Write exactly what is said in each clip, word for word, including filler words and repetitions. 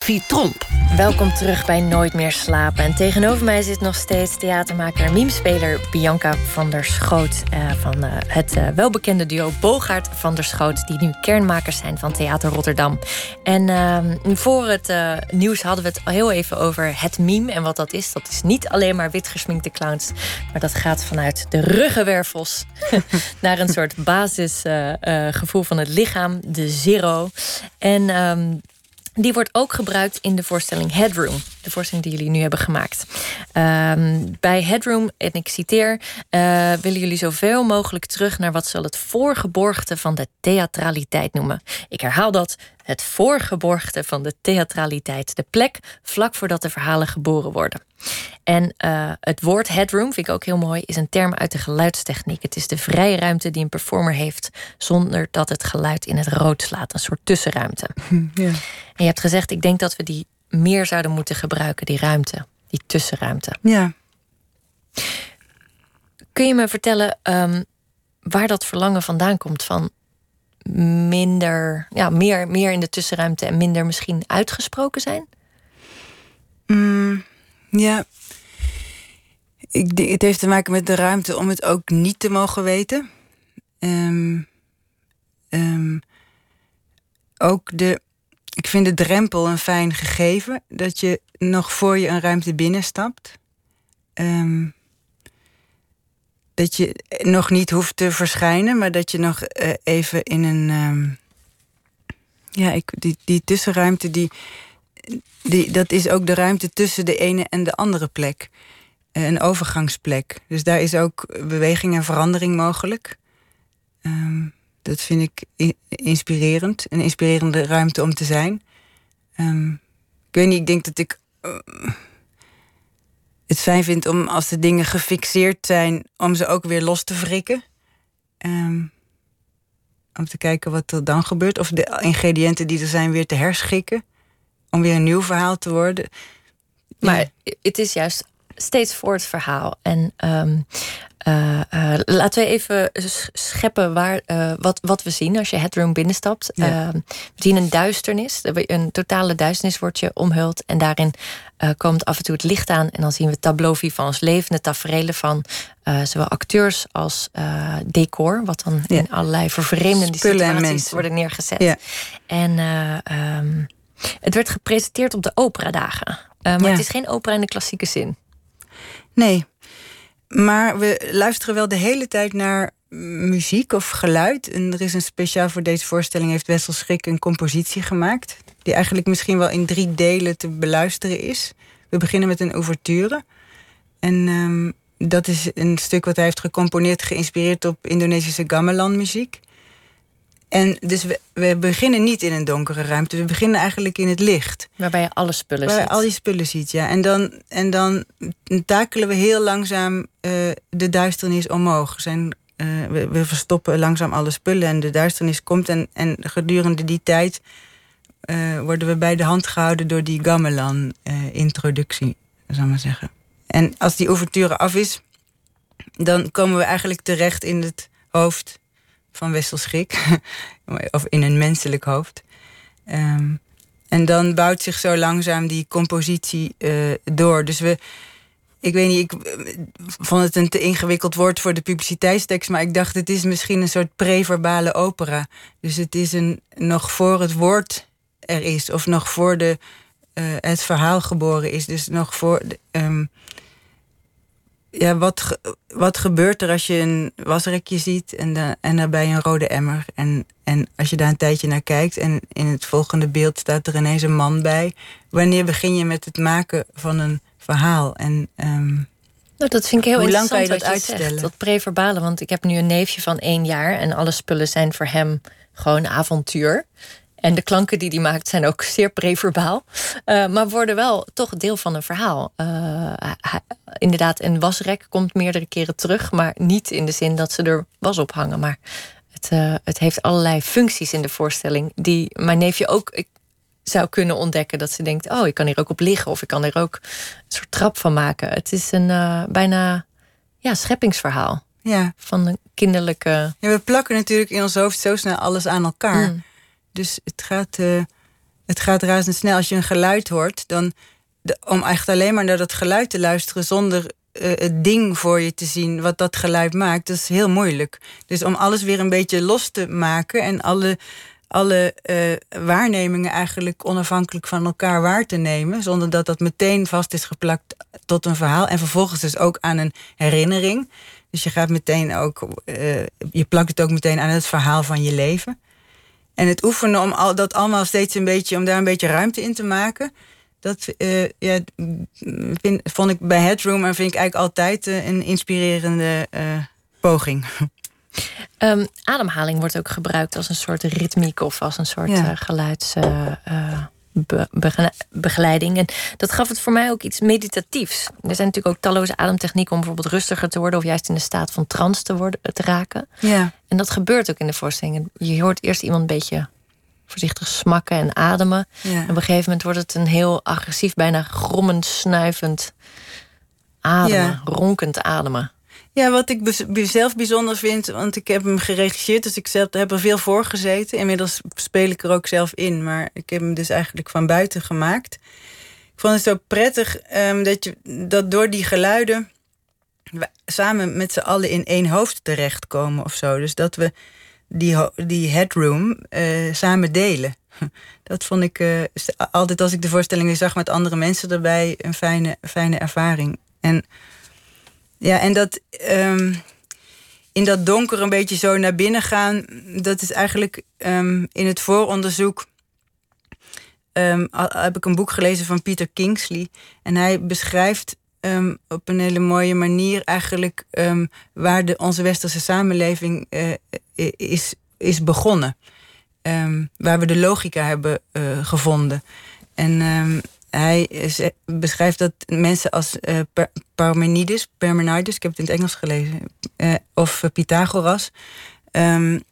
Sophie Tromp. Welkom terug bij Nooit meer slapen. En tegenover mij zit nog steeds theatermaker en memespeler Bianca van der Schoot. Uh, van uh, het uh, welbekende duo Bogaert van der Schoot, die nu kernmakers zijn van Theater Rotterdam. En uh, voor het uh, nieuws hadden we het al heel even over het meme en wat dat is. Dat is niet alleen maar wit gesminkte clowns, maar dat gaat vanuit de ruggenwervels naar een soort basisgevoel uh, uh, van het lichaam, de zero. En Um, die wordt ook gebruikt in de voorstelling Headroom. De voorstelling die jullie nu hebben gemaakt. Um, bij Headroom, en ik citeer, Uh, willen jullie zoveel mogelijk terug naar wat ze het voorgeborgte van de theatraliteit noemen. Ik herhaal dat. Het voorgeborgte van de theatraliteit. De plek vlak voordat de verhalen geboren worden. En uh, het woord headroom, vind ik ook heel mooi, is een term uit de geluidstechniek. Het is de vrije ruimte die een performer heeft zonder dat het geluid in het rood slaat. Een soort tussenruimte. Ja. En je hebt gezegd, ik denk dat we die meer zouden moeten gebruiken, die ruimte. Die tussenruimte. Ja. Kun je me vertellen um, waar dat verlangen vandaan komt van minder, ja, meer, meer in de tussenruimte en minder misschien uitgesproken zijn? Mm, ja. Ik, het heeft te maken met de ruimte om het ook niet te mogen weten. Um, um, ook de, ik vind de drempel een fijn gegeven. Dat je nog voor je een ruimte binnenstapt. Um, dat je nog niet hoeft te verschijnen, maar dat je nog uh, even in een Um, ja, ik, die, die tussenruimte, die, die, dat is ook de ruimte tussen de ene en de andere plek. Een overgangsplek. Dus daar is ook beweging en verandering mogelijk. Um, dat vind ik i- inspirerend. Een inspirerende ruimte om te zijn. Um, ik weet niet, ik denk dat ik Uh, het fijn vind om, als de dingen gefixeerd zijn, om ze ook weer los te wrikken. Um, om te kijken wat er dan gebeurt. Of de ingrediënten die er zijn weer te herschikken. Om weer een nieuw verhaal te worden. Maar ja. Het is juist steeds voor het verhaal. En um, uh, uh, laten we even scheppen waar, uh, wat, wat we zien als je Headroom binnenstapt. Ja. Uh, we zien een duisternis. Een totale duisternis wordt je omhuld. En daarin uh, komt af en toe het licht aan. En dan zien we tableau vivants, levende taferelen van uh, zowel acteurs als uh, decor. Wat dan ja. in allerlei vervreemdende situaties worden neergezet. Ja. En uh, um, het werd gepresenteerd op de operadagen. Uh, maar ja. het is geen opera in de klassieke zin. Nee, maar we luisteren wel de hele tijd naar muziek of geluid. En er is een speciaal voor deze voorstelling, heeft Wessel Schrik een compositie gemaakt. Die eigenlijk misschien wel in drie delen te beluisteren is. We beginnen met een ouverture. En um, dat is een stuk wat hij heeft gecomponeerd, geïnspireerd op Indonesische gamelan muziek. En dus we, we beginnen niet in een donkere ruimte. We beginnen eigenlijk in het licht. Waarbij je alle spullen ziet. Waar je al die spullen ziet, ja. En dan, en dan takelen we heel langzaam uh, de duisternis omhoog. Zijn, uh, we, we verstoppen langzaam alle spullen en de duisternis komt. En, en gedurende die tijd uh, worden we bij de hand gehouden door die gamelan-introductie, uh, zal ik maar zeggen. En als die ouverture af is, dan komen we eigenlijk terecht in het hoofd van Wessel Schrik. Of in een menselijk hoofd. Um, en dan bouwt zich zo langzaam die compositie uh, door. Dus we, ik weet niet, ik vond het een te ingewikkeld woord voor de publiciteitstekst, maar ik dacht, het is misschien een soort preverbale opera. Dus het is een, nog voor het woord er is, of nog voor de, uh, het verhaal geboren is. Dus nog voor de, um, ja, wat, ge, wat gebeurt er als je een wasrekje ziet en, de, en daarbij een rode emmer? En, en als je daar een tijdje naar kijkt en in het volgende beeld staat er ineens een man bij. Wanneer begin je met het maken van een verhaal? En um, nou, dat vind ik heel hoe lang interessant kan je dat je uitstellen? Zegt, dat preverbale, want ik heb nu een neefje van één jaar en alle spullen zijn voor hem gewoon avontuur. En de klanken die hij maakt zijn ook zeer preverbaal. Uh, maar worden wel toch deel van een verhaal. Uh, hij, inderdaad, een wasrek komt meerdere keren terug. Maar niet in de zin dat ze er was op hangen. Maar het, uh, het heeft allerlei functies in de voorstelling. Die mijn neefje ook ik, zou kunnen ontdekken. Dat ze denkt, oh, ik kan hier ook op liggen. Of ik kan er ook een soort trap van maken. Het is een uh, bijna ja, scheppingsverhaal. Ja. Van een kinderlijke... Ja, we plakken natuurlijk in ons hoofd zo snel alles aan elkaar. Mm. Dus het gaat, uh, het gaat razendsnel. Als je een geluid hoort, dan de, om echt alleen maar naar dat geluid te luisteren zonder uh, het ding voor je te zien wat dat geluid maakt, dat is heel moeilijk. Dus om alles weer een beetje los te maken en alle, alle uh, waarnemingen eigenlijk onafhankelijk van elkaar waar te nemen, zonder dat dat meteen vast is geplakt tot een verhaal en vervolgens dus ook aan een herinnering. Dus je gaat meteen ook, uh, je plakt het ook meteen aan het verhaal van je leven. En het oefenen om al, dat allemaal steeds een beetje, om daar een beetje ruimte in te maken, dat uh, ja, vind, vond ik bij Headroom en vind ik eigenlijk altijd uh, een inspirerende uh, poging. Um, ademhaling wordt ook gebruikt als een soort ritmiek of als een soort ja. uh, geluids. Uh, uh, Be- bege- begeleiding. En dat gaf het voor mij ook iets meditatiefs. Er zijn natuurlijk ook talloze ademtechnieken om bijvoorbeeld rustiger te worden of juist in de staat van trance te, worden, te raken. Ja. En dat gebeurt ook in de voorstellingen. Je hoort eerst iemand een beetje voorzichtig smakken en ademen. Ja. En op een gegeven moment wordt het een heel agressief, bijna grommend, snuivend ademen, ja. ronkend ademen. Ja, wat ik zelf bijzonder vind, want ik heb hem geregisseerd, dus ik zelf heb er veel voor gezeten. Inmiddels speel ik er ook zelf in, maar ik heb hem dus eigenlijk van buiten gemaakt. Ik vond het zo prettig um, dat, je, dat door die geluiden we samen met z'n allen in één hoofd terechtkomen of zo. Dus dat we die, die headroom uh, samen delen. Dat vond ik uh, altijd als ik de voorstellingen zag met andere mensen erbij een fijne, fijne ervaring. En ja, en dat um, in dat donker een beetje zo naar binnen gaan, dat is eigenlijk um, in het vooronderzoek um, heb ik een boek gelezen van Peter Kingsley. En hij beschrijft um, op een hele mooie manier eigenlijk um, waar de, onze westerse samenleving uh, is, is begonnen. Um, waar we de logica hebben uh, gevonden. En um, hij beschrijft dat mensen als uh, Parmenides, Parmenides, ik heb het in het Engels gelezen, uh, of uh, Pythagoras, um,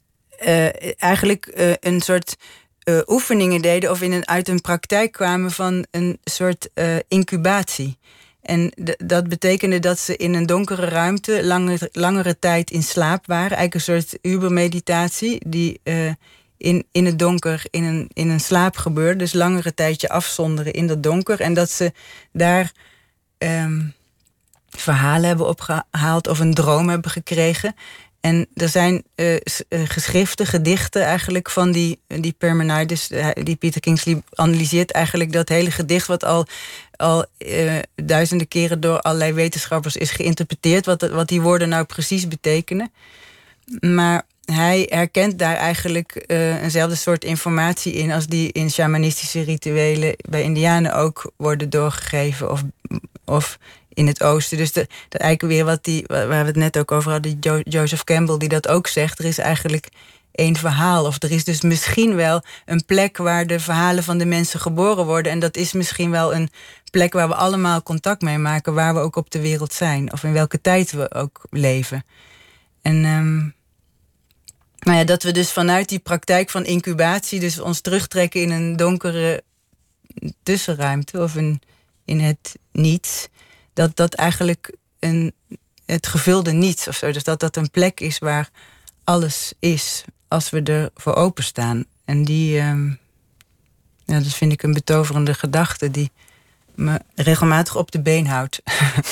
uh, eigenlijk uh, een soort uh, oefeningen deden of in een, uit een praktijk kwamen van een soort uh, incubatie. En d- dat betekende dat ze in een donkere ruimte langere, langere tijd in slaap waren. Eigenlijk een soort ubermeditatie die Uh, In, in het donker, in een, in een slaap gebeurde. Dus langere tijdje afzonderen in dat donker. En dat ze daar um, verhalen hebben opgehaald of een droom hebben gekregen. En er zijn uh, geschriften, gedichten eigenlijk van die, die Parmenides. Die Peter Kingsley analyseert eigenlijk dat hele gedicht wat al, al uh, duizenden keren door allerlei wetenschappers is geïnterpreteerd. Wat, wat die woorden nou precies betekenen. Maar hij herkent daar eigenlijk uh, eenzelfde soort informatie in als die in shamanistische rituelen bij Indianen ook worden doorgegeven of, of in het oosten. Dus de, dat eigenlijk weer wat die, waar we het net ook over hadden, jo- Joseph Campbell die dat ook zegt. Er is eigenlijk één verhaal. Of er is dus misschien wel een plek waar de verhalen van de mensen geboren worden. En dat is misschien wel een plek waar we allemaal contact mee maken, waar we ook op de wereld zijn. Of in welke tijd we ook leven. En Um, Nou ja, dat we dus vanuit die praktijk van incubatie dus ons terugtrekken in een donkere tussenruimte of een, in het niets. Dat dat eigenlijk een, het gevulde niets of zo. Dus dat dat een plek is waar alles is als we er voor openstaan. En die, um, ja, dat vind ik een betoverende gedachte die me regelmatig op de been houdt.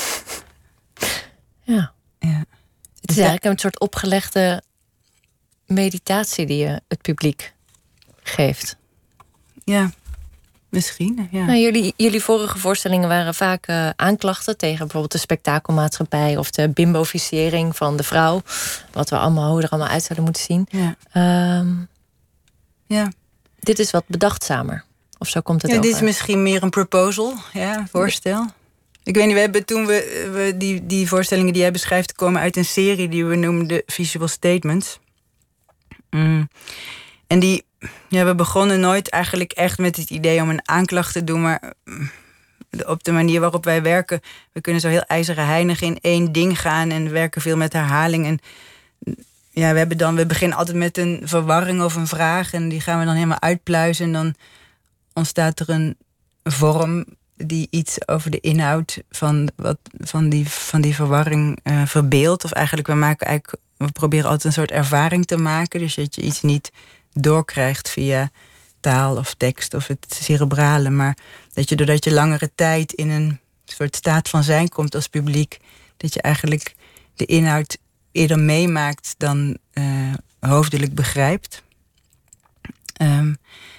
Ja. Ja. Het is eigenlijk een soort opgelegde meditatie die je het publiek geeft. Ja, misschien. Ja. Nou, jullie, jullie vorige voorstellingen waren vaak uh, aanklachten tegen bijvoorbeeld de spektakelmaatschappij of de bimboficering van de vrouw. Wat we allemaal, hoe we er allemaal uit zouden moeten zien. Ja. Um, ja. Dit is wat bedachtzamer. Of zo komt het ja, over. Dit is misschien meer een proposal, ja, voorstel. Ik weet niet, we hebben toen we, we die, die voorstellingen die jij beschrijft komen uit een serie die we noemden Visual Statements. Mm. En die, ja, we begonnen nooit eigenlijk echt met het idee om een aanklacht te doen, maar op de manier waarop wij werken, we kunnen zo heel ijzeren heinig in één ding gaan en werken veel met herhaling. En ja, we hebben dan, we beginnen altijd met een verwarring of een vraag en die gaan we dan helemaal uitpluizen en dan ontstaat er een vorm die iets over de inhoud van, wat, van, die, van die verwarring uh, verbeeldt. Of eigenlijk, we maken eigenlijk, we proberen altijd een soort ervaring te maken. Dus dat je iets niet doorkrijgt via taal of tekst of het cerebrale. Maar dat je doordat je langere tijd in een soort staat van zijn komt als publiek, dat je eigenlijk de inhoud eerder meemaakt dan uh, hoofdelijk begrijpt. Um,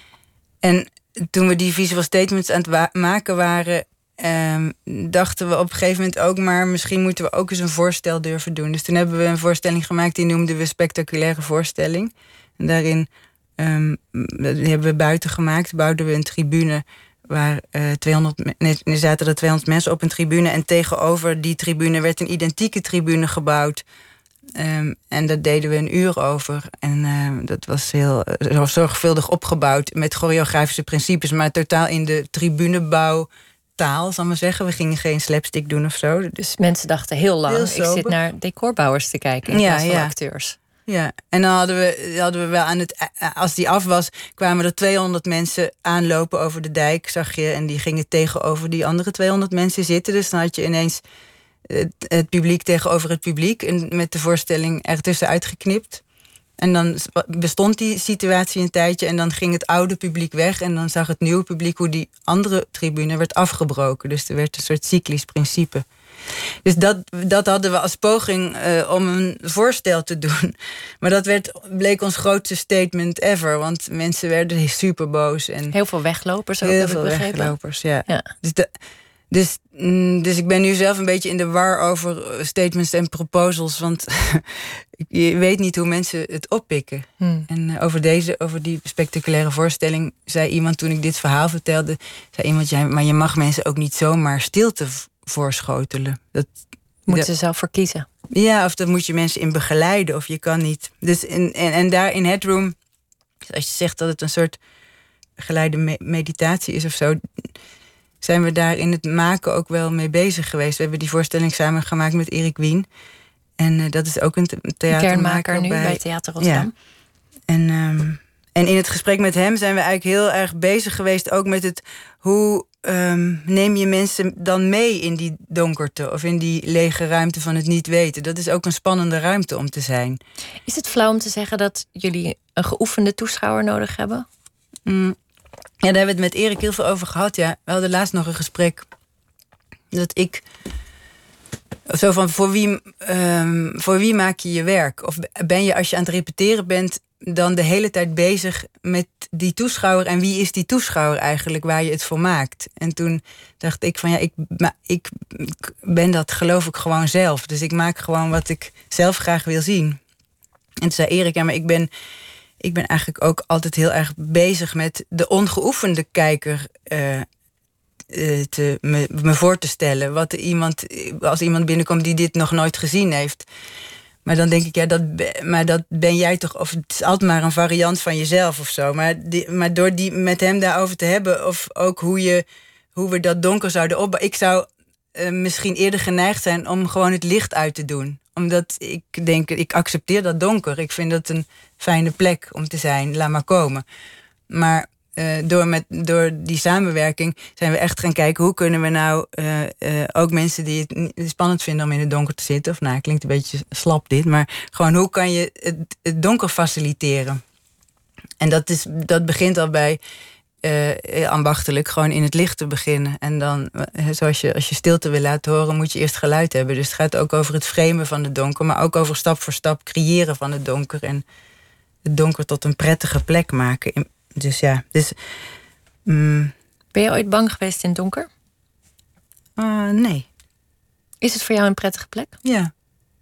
en toen we die visual statements aan het wa- maken waren, um, dachten we op een gegeven moment ook, maar misschien moeten we ook eens een voorstel durven doen. Dus toen hebben we een voorstelling gemaakt, die noemden we Spectaculaire Voorstelling. En daarin um, die hebben we buiten gemaakt, bouwden we een tribune waar uh, tweehonderd, nee, er zaten er tweehonderd mensen op een tribune. En tegenover die tribune werd een identieke tribune gebouwd. Um, en daar deden we een uur over. En uh, dat was heel uh, zorgvuldig opgebouwd met choreografische principes, maar totaal in de tribunebouwtaal, zal ik maar zeggen. We gingen geen slapstick doen of zo. Dus mensen dachten heel lang, heel ik zit naar decorbouwers te kijken in ja, plaats van ja. acteurs. Ja, en dan hadden we, hadden we wel aan het, als die af was, kwamen er tweehonderd mensen aanlopen over de dijk, zag je. En die gingen tegenover die andere tweehonderd mensen zitten. Dus dan had je ineens het, het publiek tegenover het publiek. En met de voorstelling ertussen uitgeknipt. En dan bestond die situatie een tijdje. En dan ging het oude publiek weg. En dan zag het nieuwe publiek hoe die andere tribune werd afgebroken. Dus er werd een soort cyclisch principe. Dus dat, dat hadden we als poging uh, om een voorstel te doen. Maar dat werd, bleek ons grootste statement ever. Want mensen werden super boos. En heel veel weglopers ook, heel heb ik veel begrepen. weglopers, ja. ja. Dus, de, dus, dus ik ben nu zelf een beetje in de war over statements en proposals. Want je weet niet hoe mensen het oppikken. Hmm. En uh, over, deze, over die spectaculaire voorstelling zei iemand, toen ik dit verhaal vertelde, zei iemand, ja, maar je mag mensen ook niet zomaar stilte voorschotelen. Dat moeten ze zelf voor kiezen. Ja, of daar moet je mensen in begeleiden, of je kan niet. Dus in, en, en daar in Headroom, als je zegt dat het een soort geleide me- meditatie is of zo, zijn we daar in het maken ook wel mee bezig geweest. We hebben die voorstelling samen gemaakt met Erik Wien. En uh, dat is ook een theatermaker. Kernmaker nu bij, bij Theater Rotterdam. Ja. En, um, en in het gesprek met hem zijn we eigenlijk heel erg bezig geweest ook met het hoe Um, neem je mensen dan mee in die donkerte of in die lege ruimte van het niet weten. Dat is ook een spannende ruimte om te zijn. Is het flauw om te zeggen dat jullie een geoefende toeschouwer nodig hebben? Mm. Ja, daar hebben we het met Erik heel veel over gehad. Ja. We hadden laatst nog een gesprek dat ik zo van voor wie, um, voor wie maak je je werk? Of ben je als je aan het repeteren bent dan de hele tijd bezig met die toeschouwer, en wie is die toeschouwer eigenlijk waar je het voor maakt? En toen dacht ik van ja, ik, ik ben dat geloof ik gewoon zelf. Dus ik maak gewoon wat ik zelf graag wil zien. En toen zei Erik, ja, maar ik ben, ik ben eigenlijk ook altijd heel erg bezig met de ongeoefende kijker uh, te, me, me voor te stellen. Wat iemand, als iemand binnenkomt die dit nog nooit gezien heeft. Maar dan denk ik, ja, dat, maar dat ben jij toch, of het is altijd maar een variant van jezelf of zo. Maar, die, maar door die met hem daarover te hebben, of ook hoe, je, hoe we dat donker zouden opbouwen. Ik zou uh, misschien eerder geneigd zijn om gewoon het licht uit te doen. Omdat ik denk, ik accepteer dat donker. Ik vind dat een fijne plek om te zijn, laat maar komen. Maar Uh, door, met, door die samenwerking zijn we echt gaan kijken, hoe kunnen we nou uh, uh, ook mensen die het spannend vinden om in het donker te zitten, of nou, klinkt een beetje slap dit, maar gewoon hoe kan je het, het donker faciliteren? En dat, is, dat begint al bij uh, ambachtelijk gewoon in het licht te beginnen. En dan, uh, zoals je, als je stilte wil laten horen, moet je eerst geluid hebben. Dus het gaat ook over het framen van het donker, maar ook over stap voor stap creëren van het donker en het donker tot een prettige plek maken. Dus ja, dus... Mm, ben je ooit bang geweest in het donker? Uh, nee. Is het voor jou een prettige plek? Ja.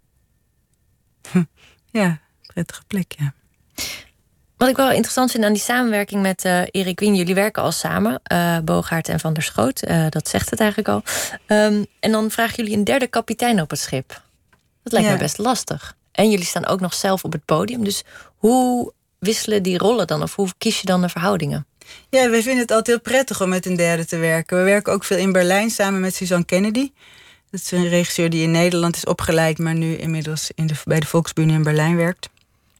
Hm. Ja, prettige plek, ja. Wat ik wel interessant vind aan die samenwerking met uh, Erik Wien. Jullie werken al samen, uh, Bogaert en Van der Schoot. Uh, dat zegt het eigenlijk al. Um, en dan vragen jullie een derde kapitein op het schip. Dat lijkt ja. me best lastig. En jullie staan ook nog zelf op het podium. Dus hoe wisselen die rollen dan? Of hoe kies je dan de verhoudingen? Ja, wij vinden het altijd heel prettig om met een derde te werken. We werken ook veel in Berlijn samen met Suzanne Kennedy. Dat is een regisseur die in Nederland is opgeleid, maar nu inmiddels in de, bij de Volksbühne in Berlijn werkt.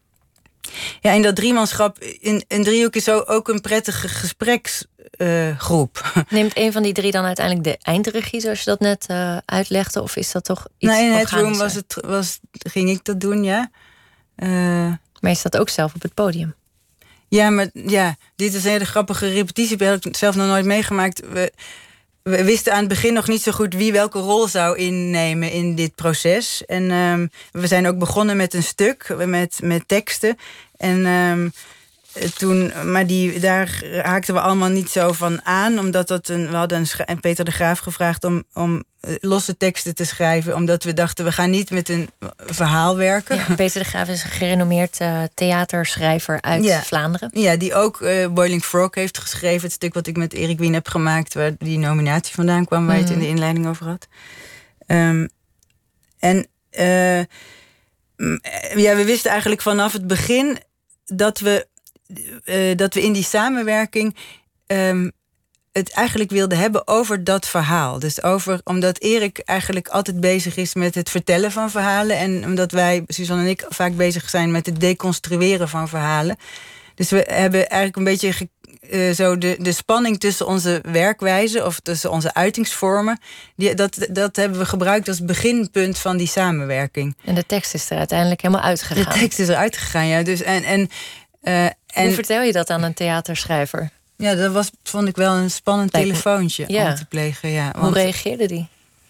Ja, in dat driemanschap, in een driehoek is ook een prettige gespreksgroep. Uh, Neemt een van die drie dan uiteindelijk de eindregie, zoals je dat net uh, uitlegde? Of is dat toch iets nou, in Headroom was het, was, ging ik dat doen, ja. Uh, maar je staat ook zelf op het podium. Ja, maar ja, dit is een hele grappige repetitie. Dat heb ik zelf nog nooit meegemaakt. We, we wisten aan het begin nog niet zo goed wie welke rol zou innemen in dit proces. En um, we zijn ook begonnen met een stuk, met, met teksten. En um, toen, maar die, daar haakten we allemaal niet zo van aan. Omdat dat een, we hadden een schra- en Peter de Graaf gevraagd om, om losse teksten te schrijven. Omdat we dachten, we gaan niet met een verhaal werken. Ja, Peter de Graaf is een gerenommeerd uh, theaterschrijver uit ja. Vlaanderen. Ja, die ook uh, Boiling Frog heeft geschreven. Het stuk wat ik met Erik Wien heb gemaakt, waar die nominatie vandaan kwam, waar je het in de inleiding over had. Um, en uh, ja, we wisten eigenlijk vanaf het begin dat we, uh, dat we in die samenwerking um, het eigenlijk wilden hebben over dat verhaal. Dus over, omdat Erik eigenlijk altijd bezig is met het vertellen van verhalen. En omdat wij, Suzanne en ik, vaak bezig zijn met het deconstrueren van verhalen. Dus we hebben eigenlijk een beetje ge, uh, zo de, de spanning tussen onze werkwijze of tussen onze uitingsvormen. Die, dat, dat hebben we gebruikt als beginpunt van die samenwerking. En de tekst is er uiteindelijk helemaal uitgegaan. De tekst is eruit gegaan, ja. Dus en, en, uh, en, Hoe vertel je dat aan een theaterschrijver? Ja, dat was, vond ik wel een spannend Lijkt telefoontje me, ja. om te plegen. Ja, want, hoe reageerde die?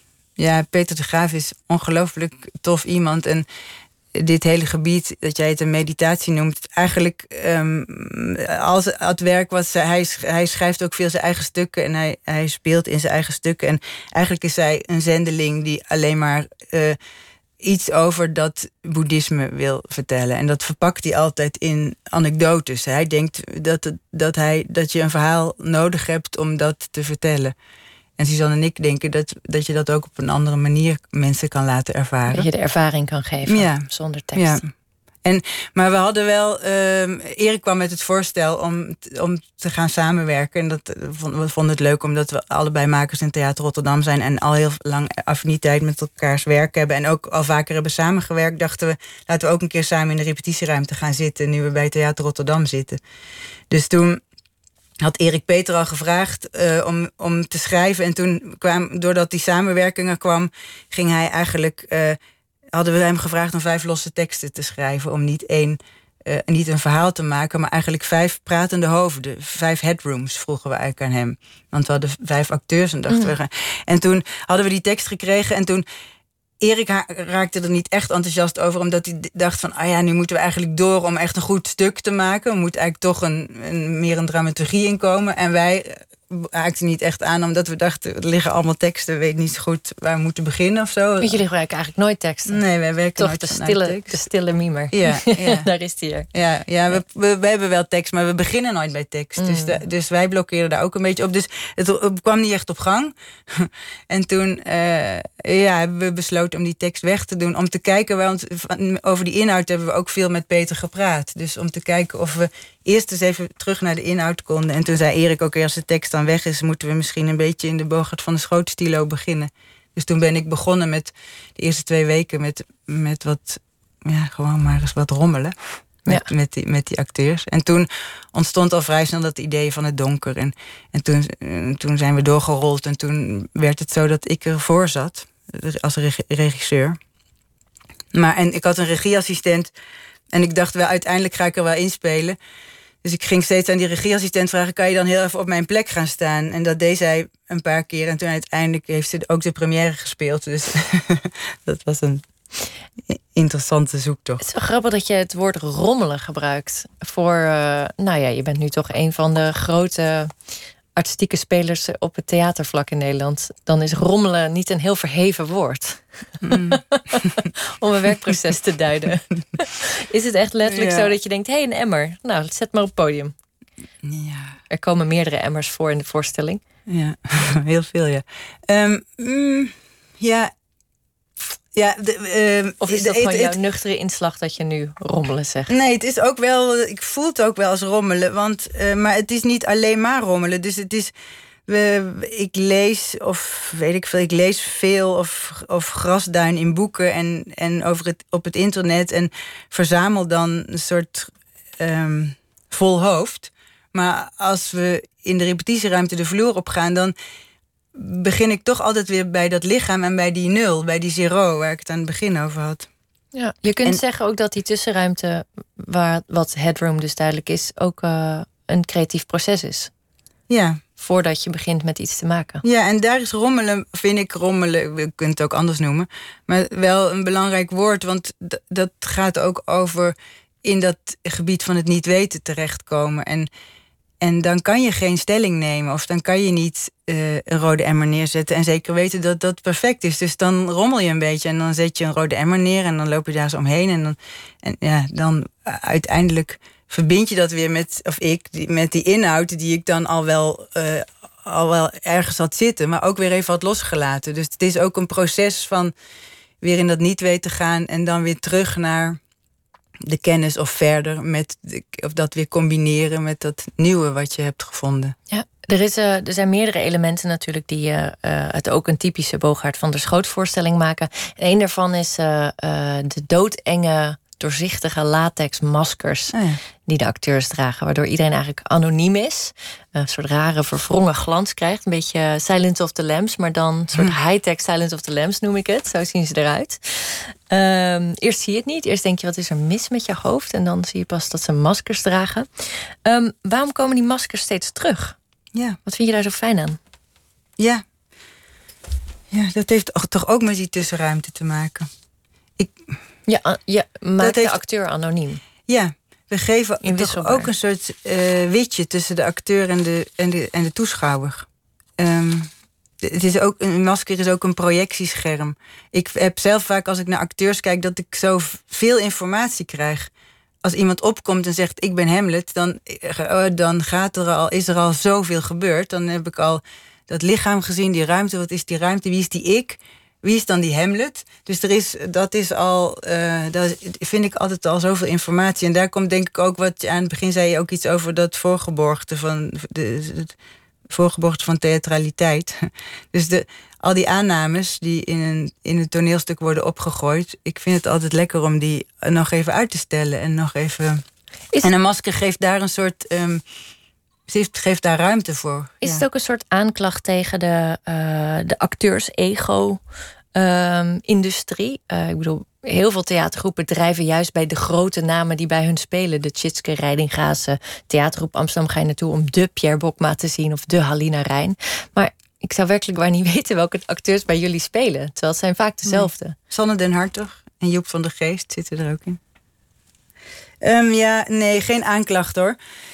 Ja, Peter de Graaf is ongelooflijk tof iemand. En dit hele gebied, dat jij het een meditatie noemt, eigenlijk um, als het werk was, hij, hij schrijft ook veel zijn eigen stukken en hij, hij speelt in zijn eigen stukken. En eigenlijk is hij een zendeling die alleen maar uh, iets over dat boeddhisme wil vertellen. En dat verpakt hij altijd in anekdotes. Hij denkt dat, het, dat, hij, dat je een verhaal nodig hebt om dat te vertellen. En Suzanne en ik denken dat, dat je dat ook op een andere manier mensen kan laten ervaren. Dat je de ervaring kan geven, ja. Zonder tekst. Ja. En, maar we hadden wel... Uh, Erik kwam met het voorstel om, om te gaan samenwerken. En dat, we vonden het leuk omdat we allebei makers in Theater Rotterdam zijn en al heel lang affiniteit met elkaars werk hebben. En ook al vaker hebben samengewerkt, dachten we, laten we ook een keer samen in de repetitieruimte gaan zitten, nu we bij Theater Rotterdam zitten. Dus toen had Erik Peter al gevraagd uh, om, om te schrijven. En toen kwam, doordat die samenwerking er kwam, ging hij eigenlijk... Uh, hadden we hem gevraagd om vijf losse teksten te schrijven. Om niet één, uh, niet een verhaal te maken, maar eigenlijk vijf pratende hoofden. Vijf headrooms vroegen we eigenlijk aan hem. Want we hadden vijf acteurs en dachten mm. we... En toen hadden we die tekst gekregen en toen... Erik raakte er niet echt enthousiast over, omdat hij dacht van, ah ja, nu moeten we eigenlijk door om echt een goed stuk te maken. We moeten eigenlijk toch een, een, meer een dramaturgie inkomen. En wij haakten niet echt aan, omdat we dachten, er liggen allemaal teksten, we weten niet zo goed waar we moeten beginnen of zo. Want jullie gebruiken eigenlijk nooit teksten. Nee, wij werken toch nooit de stille, tekst. de stille mimer. Ja, ja. Daar is die er. Ja, ja we, we, we hebben wel tekst, maar we beginnen nooit bij tekst. Mm. Dus, de, dus wij blokkeerden daar ook een beetje op. Dus het kwam niet echt op gang. En toen uh, ja, hebben we besloten om die tekst weg te doen. Om te kijken, want over die inhoud hebben we ook veel met Peter gepraat. Dus om te kijken of we eerst eens even terug naar de inhoud konden. En toen zei Erik ook, als de tekst dan weg is, moeten we misschien een beetje in de Bogert van der Schoot stilo beginnen. Dus toen ben ik begonnen met de eerste twee weken met, met wat, ja, gewoon maar eens wat rommelen. Met, ja. met, die, met die acteurs. En toen ontstond al vrij snel dat idee van het donker. En, en toen, toen zijn we doorgerold. En toen werd het zo dat ik ervoor zat. Als regisseur. Maar, en ik had een regieassistent. En ik dacht wel, uiteindelijk ga ik er wel inspelen. Dus ik ging steeds aan die regieassistent vragen, kan je dan heel even op mijn plek gaan staan? En dat deed zij een paar keer. En toen uiteindelijk heeft ze ook de première gespeeld. Dus dat was een interessante zoektocht. Het is wel grappig dat je het woord rommelen gebruikt. Voor, uh, nou ja, je bent nu toch een van de grote artistieke spelers op het theatervlak in Nederland. Dan is rommelen niet een heel verheven woord. Mm. Om een werkproces te duiden. Is het echt letterlijk ja. zo dat je denkt, hé, hey, een emmer. Nou, zet maar op het podium. Ja. Er komen meerdere emmers voor in de voorstelling. Ja, heel veel, ja. Um, mm, ja... Ja, de, uh, of is dat het, gewoon het, jouw nuchtere inslag dat je nu rommelen zegt? Nee, het is ook wel, ik voel het ook wel als rommelen. Want, uh, maar het is niet alleen maar rommelen. Dus het is, we, ik lees of weet ik veel, ik lees veel of, of grasduin in boeken en, en over het, op het internet. En verzamel dan een soort um, vol hoofd. Maar als we in de repetitieruimte de vloer op gaan, dan begin ik toch altijd weer bij dat lichaam en bij die nul, bij die zero, waar ik het aan het begin over had. Ja, je kunt en, zeggen ook dat die tussenruimte, waar wat headroom dus duidelijk is, ook uh, een creatief proces is. Ja. Voordat je begint met iets te maken. Ja, en daar is rommelen, vind ik rommelen, we kunnen het ook anders noemen, maar wel een belangrijk woord, want d- dat gaat ook over in dat gebied van het niet weten terechtkomen. En, en dan kan je geen stelling nemen, of dan kan je niet uh, een rode emmer neerzetten en zeker weten dat dat perfect is. Dus dan rommel je een beetje en dan zet je een rode emmer neer en dan loop je daar eens omheen en dan, en ja, dan uh, uiteindelijk verbind je dat weer met, of ik, met die inhoud die ik dan al wel, uh, al wel ergens had zitten, maar ook weer even had losgelaten. Dus het is ook een proces van weer in dat niet weten gaan en dan weer terug naar de kennis of verder met de, of dat weer combineren met dat nieuwe wat je hebt gevonden. Ja, er, is, uh, er zijn meerdere elementen natuurlijk die uh, uh, het ook een typische Bogaert van der Schoot voorstelling maken. En een daarvan is uh, uh, de doodenge, doorzichtige latex maskers oh ja. die de acteurs dragen, waardoor iedereen eigenlijk anoniem is. Een soort rare verwrongen glans krijgt. Een beetje Silence of the Lambs, maar dan een soort hm. high-tech Silence of the Lambs noem ik het. Zo zien ze eruit. Um, eerst zie je het niet. Eerst denk je, wat is er mis met je hoofd? En dan zie je pas dat ze maskers dragen. Um, waarom komen die maskers steeds terug? Ja. Wat vind je daar zo fijn aan? Ja, ja dat heeft toch ook met die tussenruimte te maken. Ik... Ja, je maakt heeft... de acteur anoniem. Ja, we geven toch ook een soort uh, witje tussen de acteur en de, en de, en de toeschouwer. Um, het is ook, een masker is ook een projectiescherm. Ik heb zelf vaak als ik naar acteurs kijk dat ik zo veel informatie krijg. Als iemand opkomt en zegt ik ben Hamlet, dan, uh, dan gaat er al, is er al zoveel gebeurd. Dan heb ik al dat lichaam gezien, die ruimte. Wat is die ruimte? Wie is die ik? Wie is dan die Hamlet? Dus er is, dat is al, uh, dat vind ik altijd al zoveel informatie. En daar komt denk ik ook wat, aan het begin zei je ook iets over dat voorgeborgte van, de, het voorgeborgte van theatraliteit. Dus de, al die aannames die in een, in een toneelstuk worden opgegooid, ik vind het altijd lekker om die nog even uit te stellen en nog even. Is... En een masker geeft daar een soort. Um, Ze geeft daar ruimte voor. Is ja. het ook een soort aanklacht tegen de, uh, de acteurs-ego-industrie? Um, uh, ik bedoel, heel veel theatergroepen drijven juist bij de grote namen die bij hun spelen. De Tjitske Reidinga's theatergroep Amsterdam ga je naartoe om de Pierre Bokma te zien of de Halina Rijn. Maar ik zou werkelijk waar niet weten welke acteurs bij jullie spelen. Terwijl het zijn vaak dezelfde. Nee. Sanne den Hartog en Joep van der Geest zitten er ook in. Um, ja, nee, geen aanklacht hoor.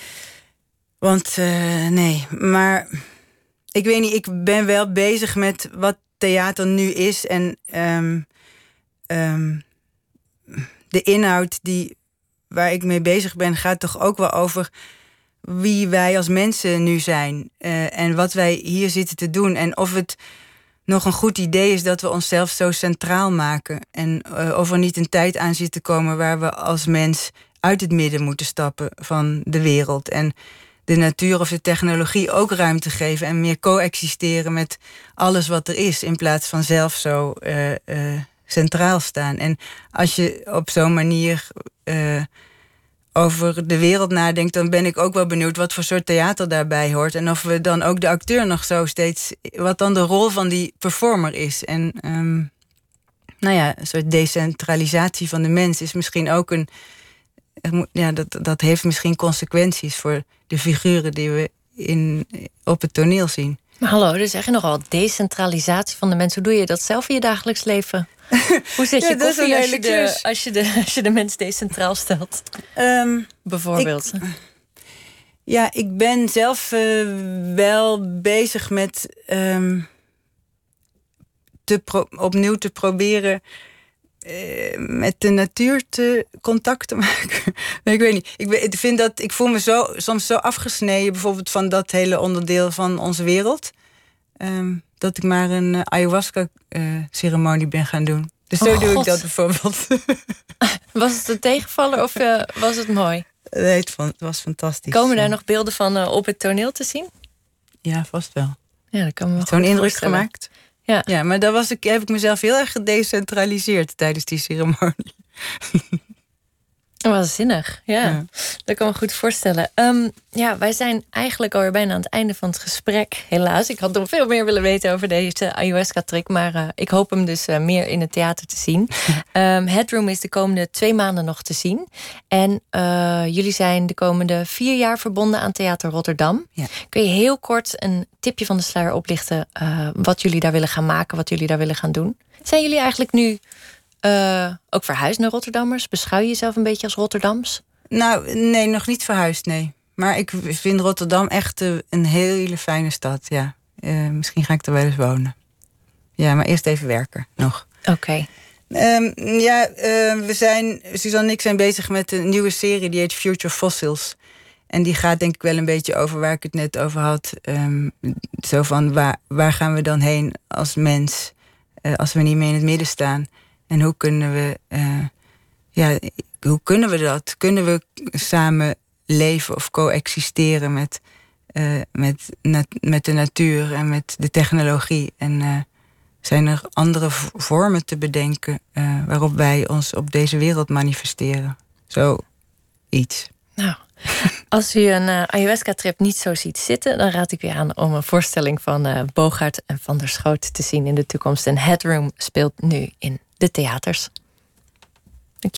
Want uh, nee, maar ik weet niet, ik ben wel bezig met wat theater nu is. En um, um, de inhoud die, waar ik mee bezig ben gaat toch ook wel over wie wij als mensen nu zijn. Uh, en wat wij hier zitten te doen. En of het nog een goed idee is dat we onszelf zo centraal maken. En uh, of er niet een tijd aan zit te komen waar we als mens uit het midden moeten stappen van de wereld. En de natuur of de technologie ook ruimte geven en meer coexisteren met alles wat er is, in plaats van zelf zo uh, uh, centraal staan. En als je op zo'n manier uh, over de wereld nadenkt, dan ben ik ook wel benieuwd wat voor soort theater daarbij hoort. En of we dan ook de acteur nog zo steeds, wat dan de rol van die performer is. En um, nou ja, een soort decentralisatie van de mens is misschien ook een. Ja, dat, dat heeft misschien consequenties voor de figuren die we in, op het toneel zien. Maar hallo, er zeg je nogal decentralisatie van de mensen. Hoe doe je dat zelf in je dagelijks leven? Hoe zet je ja, koffie als je, de, als, je de, als je de mens decentraal stelt? Um, Bijvoorbeeld. Ik, ja, ik ben zelf uh, wel bezig met um, te pro- opnieuw te proberen Uh, met de natuur te contact te maken. Nee, ik weet niet. Ik, ik vind dat ik voel me zo soms zo afgesneden, bijvoorbeeld van dat hele onderdeel van onze wereld, um, dat ik maar een uh, ayahuasca-ceremonie uh, ben gaan doen. Dus zo oh, doe God. ik dat bijvoorbeeld. Was het een tegenvaller of uh, was het mooi? Nee, het, het was fantastisch. Komen daar nog beelden van uh, op het toneel te zien? Ja, vast wel. Ja, dat kan me wel zo'n indruk gemaakt. Ja, ja maar daar was ik, heb ik mezelf heel erg gedecentraliseerd tijdens die ceremonie. Waanzinnig, ja. ja. Dat kan me goed voorstellen. Um, ja, wij zijn eigenlijk alweer bijna aan het einde van het gesprek. Helaas, ik had nog veel meer willen weten over deze ayahuasca-trick. Maar uh, ik hoop hem dus uh, meer in het theater te zien. um, Headroom is de komende twee maanden nog te zien. En uh, jullie zijn de komende vier jaar verbonden aan Theater Rotterdam. Ja. Kun je heel kort een tipje van de sluier oplichten... Uh, wat jullie daar willen gaan maken, wat jullie daar willen gaan doen? Zijn jullie eigenlijk nu... Uh, ook verhuisd naar Rotterdammers? Beschouw je jezelf een beetje als Rotterdams? Nou, nee, nog niet verhuisd, nee. Maar ik vind Rotterdam echt uh, een hele fijne stad, ja. Uh, misschien ga ik er wel eens wonen. Ja, maar eerst even werken, nog. Oké. Okay. Um, ja, uh, we zijn, Suzanne en ik zijn bezig met een nieuwe serie... die heet Future Fossils. En die gaat denk ik wel een beetje over waar ik het net over had. Um, zo van, waar, waar gaan we dan heen als mens... Uh, als we niet meer in het midden staan... En hoe kunnen we, uh, ja, hoe kunnen we dat? Kunnen we samen leven of coexisteren met, uh, met, nat- met de natuur en met de technologie? En uh, zijn er andere v- vormen te bedenken uh, waarop wij ons op deze wereld manifesteren? Zoiets. Nou, als u een uh, ayahuasca-trip niet zo ziet zitten... dan raad ik u aan om een voorstelling van uh, Bogaert en Van der Schoot te zien in de toekomst. En Headroom speelt nu in de theaters.